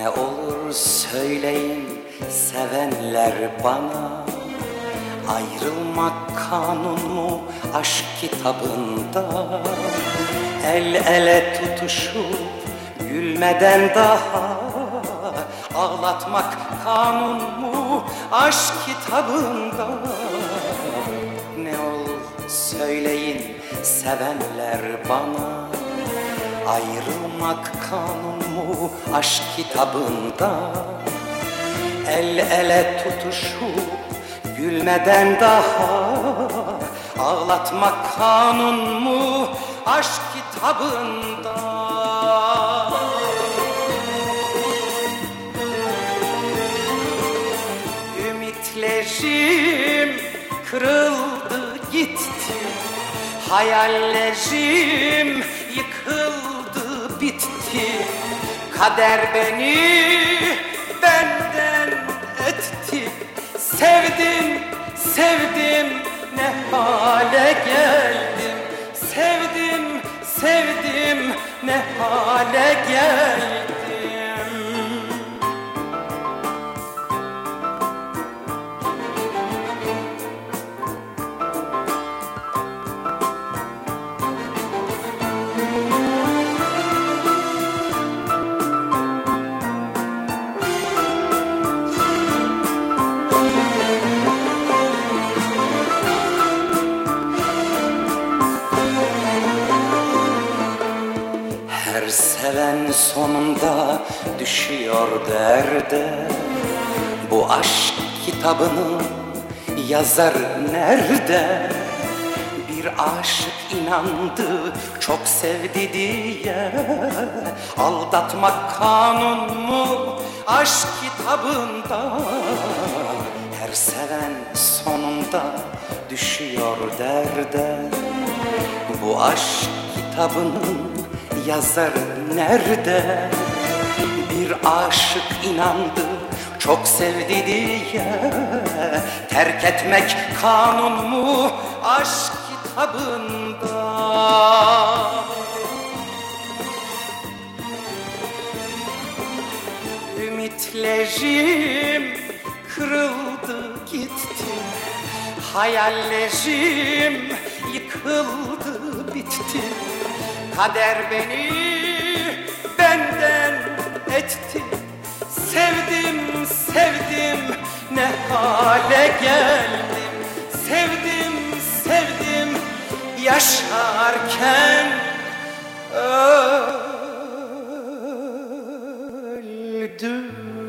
Ne olur söyleyin sevenler bana, ayrılmak kanun mu aşk kitabında? El ele tutuşup gülmeden daha ağlatmak kanun mu aşk kitabında? Ne olur söyleyin sevenler bana, ayrılmak kanun mu aşk kitabında? El ele tutuşup gülmeden daha ağlatmak kanun mu aşk kitabında? Ümitlerim kırıldı gitti, hayallerim yıkıldı bitti. Kader beni benden etti. Sevdim, sevdim, ne hale geldim. Sevdim, sevdim, ne hale geldim. Her seven sonunda düşüyor derde. Bu aşk kitabının yazarı nerede? Bir aşık inandı çok sevdi diye, aldatmak kanun mu aşk kitabında? Her seven sonunda düşüyor derde. Bu aşk kitabının yazarı nerede? Bir aşık inandı çok sevdi diye, terk etmek kanun mu aşk kitabında? Ümitlerim kırıldı gitti, hayallerim yıkıldı bitti. Kader beni benden etti. Sevdim, sevdim, ne hale geldim. Sevdim, sevdim, yaşarken öldüm.